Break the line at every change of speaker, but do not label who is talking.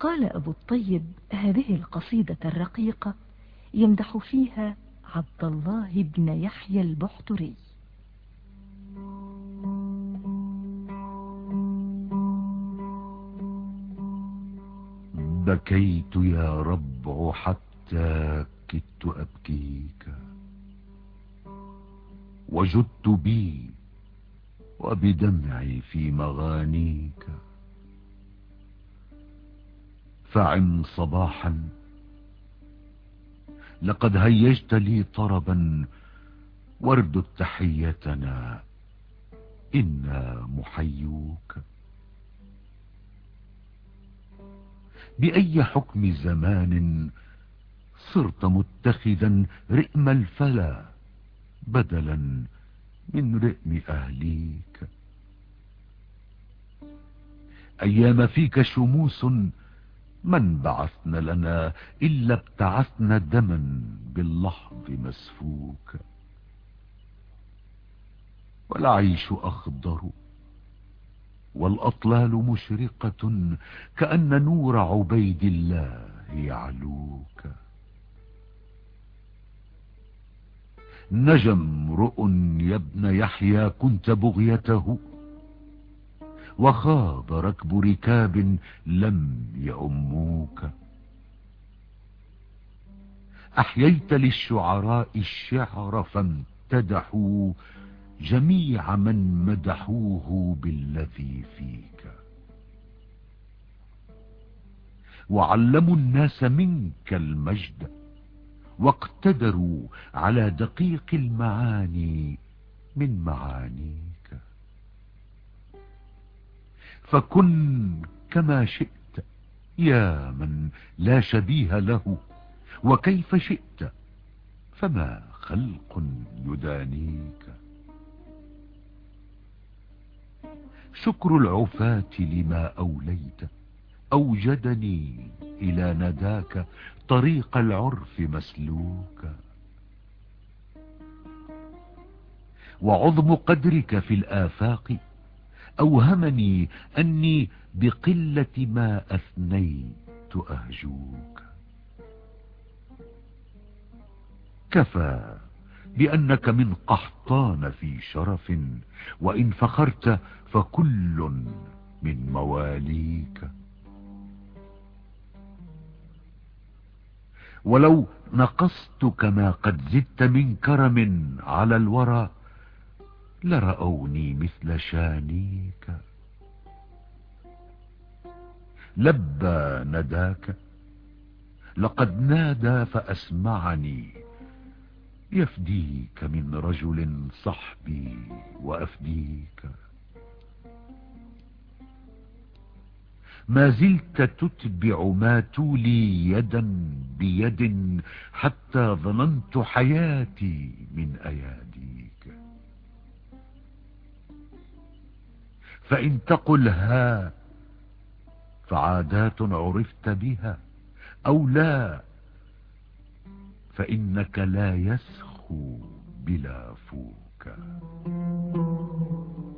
قال أبو الطيب هذه القصيدة الرقيقة يمدح فيها عبد الله بن يحيى البحتري.
بكيت يا ربع حتى كدت أبكيك، وجدت بي وبدمعي في مغانيك. فعم صباحا لقد هيجت لي طربا، ورد تحيتنا إنا محيوك. بأي حكم زمان صرت متخذا رئم الفلا بدلا من رئم أهليك. أيام فيك شموس من بعثن لنا إلا ابتعثن دما باللحظ مسفوك. والعيش أخضر والأطلال مشرقة كأن نور عبيد الله يعلوك. نجا امرؤ يا ابن يحيى كنت بغيته، وخاض ركب ركاب لم يؤموك. أحييت للشعراء الشعر فامتدحوا جميع من مدحوه بالذي فيك. وعلموا الناس منك المجد واقتدروا على دقيق المعاني من معانيك. فكن كما شئت يا من لا شبيه له، وكيف شئت فما خلق يدانيك. شكر العفاة لما أوليت أوجدني إلى نداك طريق العرف مسلوكا. وعظم قدرك في الآفاق أوهمني أني بقلة ما أثنيت أهجوك. كفى بأنك من قحطان في شرف، وإن فخرت فكل من مواليك. ولو نقصت كما قد زدت من كرم على الورى لرأوني مثل شانيك. لبى نداك لقد نادى فأسمعني، يفديك من رجل صحبي وأفديك. ما زلت تتبع ما تولي يدا بيد حتى ظننت حياتي من أياديك. فإن تقل ها فعادات عرفت بها، أو لا فإنك لا يسخو بلا فوك.